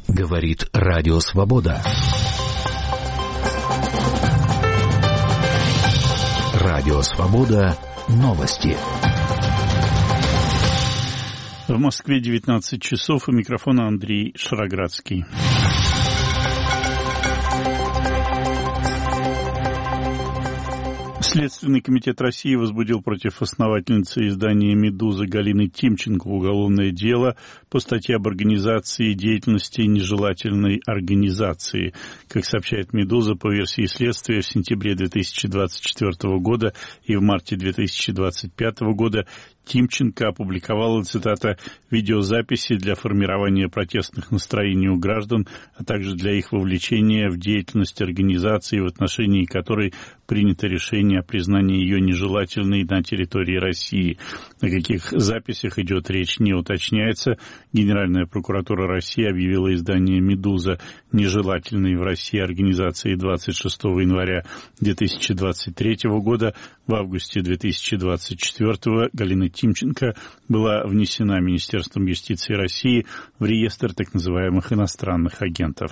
Говорит Радио Свобода. Радио Свобода. Новости. В Москве 19 часов. У микрофона Андрей Шароградский. Следственный комитет России возбудил против основательницы издания «Медуза» Галины Тимченко уголовное дело по статье об организации деятельности нежелательной организации. Как сообщает «Медуза», по версии следствия, в сентябре 2024 года и в марте 2025 года Тимченко опубликовала, цитата, «видеозаписи для формирования протестных настроений у граждан, а также для их вовлечения в деятельность организации, в отношении которой принято решение о признании ее нежелательной на территории России». О каких записях идет речь, не уточняется. Генеральная прокуратура России объявила издание «Медуза» нежелательной в России организацией 26 января 2023 года. В августе 2024 Галина Тимченко была внесена Министерством юстиции России в реестр так называемых иностранных агентов.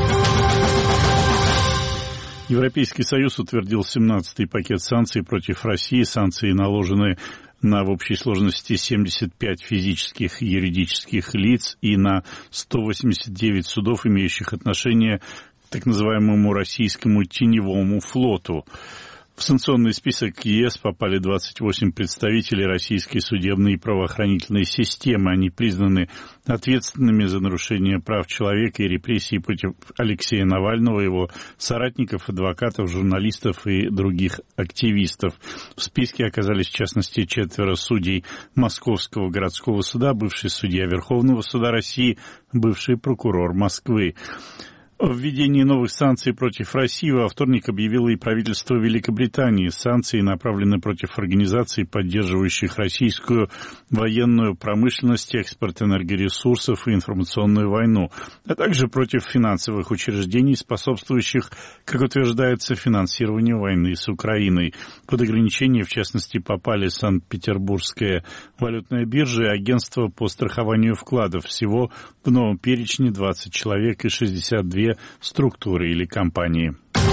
Европейский Союз утвердил 17-й пакет санкций против России. Санкции наложены на в общей сложности 75 физических и юридических лиц и на 189 судов, имеющих отношение к так называемому российскому теневому флоту. В санкционный список ЕС попали 28 представителей российской судебной и правоохранительной системы. Они признаны ответственными за нарушение прав человека и репрессии против Алексея Навального, его соратников, адвокатов, журналистов и других активистов. В списке оказались, в частности, 4 судей Московского городского суда, бывший судья Верховного суда России, бывший прокурор Москвы. О введении новых санкций против России во вторник объявило и правительство Великобритании. Санкции направлены против организаций, поддерживающих российскую военную промышленность, экспорт энергоресурсов и информационную войну, а также против финансовых учреждений, способствующих, как утверждается, финансированию войны с Украиной. Под ограничения, в частности, попали Санкт-Петербургская валютная биржа и агентство по страхованию вкладов. Всего в новом перечне 20 человек и 62 структуры или компании.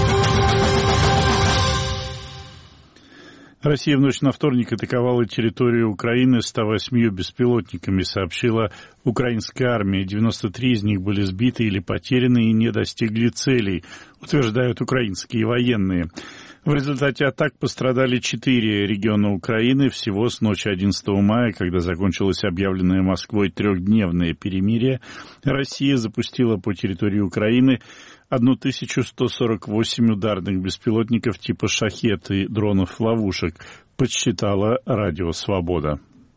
Россия в ночь на вторник атаковала территорию Украины 108 беспилотниками, сообщила украинская армия. 93 из них были сбиты или потеряны и не достигли целей, утверждают украинские военные. В результате атак пострадали 4 региона Украины. Всего с ночи 11 мая, когда закончилось объявленное Москвой 3-дневное перемирие, Россия запустила по территории Украины 1148 ударных беспилотников типа «Шахед» и дронов-ловушек, подсчитала Радио Свобода.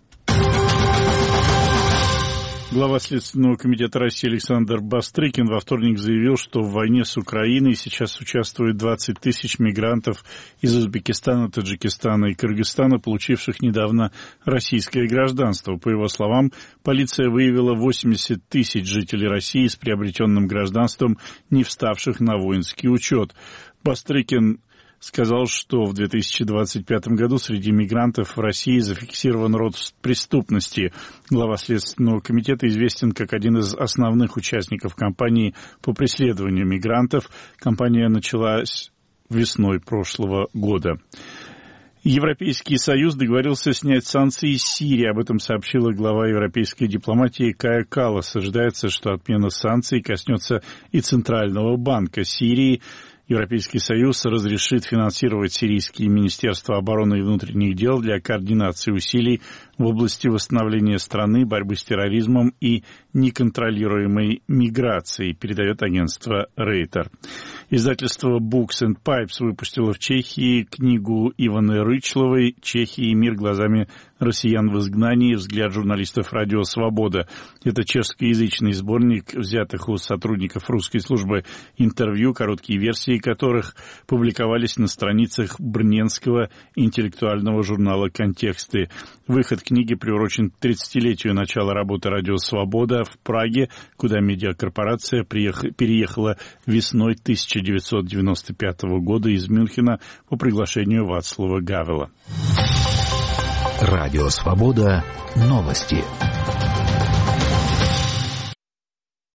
Глава Следственного комитета России Александр Бастрыкин во вторник заявил, что в войне с Украиной сейчас участвует 20 тысяч мигрантов из Узбекистана, Таджикистана и Кыргызстана, получивших недавно российское гражданство. По его словам, полиция выявила 80 тысяч жителей России с приобретенным гражданством, не вставших на воинский учет. Бастрыкин сказал, что в 2025 году среди мигрантов в России зафиксирован рост преступности. Глава Следственного комитета известен как один из основных участников кампании по преследованию мигрантов. Кампания началась весной прошлого года. Европейский Союз договорился снять санкции из Сирии. Об этом сообщила глава европейской дипломатии Кая Каллас. Ожидается, что отмена санкций коснется и Центрального банка Сирии. Европейский Союз разрешит финансировать сирийские министерства обороны и внутренних дел для координации усилий в области восстановления страны, борьбы с терроризмом и неконтролируемой миграцией, передает агентство Рейтер. Издательство Books and Pipes выпустило в Чехии книгу Иваны Рычловой «Чехия и мир глазами россиян в изгнании. Взгляд журналистов Радио Свобода». Это чешскоязычный сборник взятых у сотрудников русской службы интервью, короткие версии которых публиковались на страницах брненского интеллектуального журнала «Контексты». Выход книги приурочен к 30-летию начала работы «Радио Свобода» в Праге, куда медиакорпорация переехала весной 1995 года из Мюнхена по приглашению Вацлава Гавела. Радио Свобода. Новости.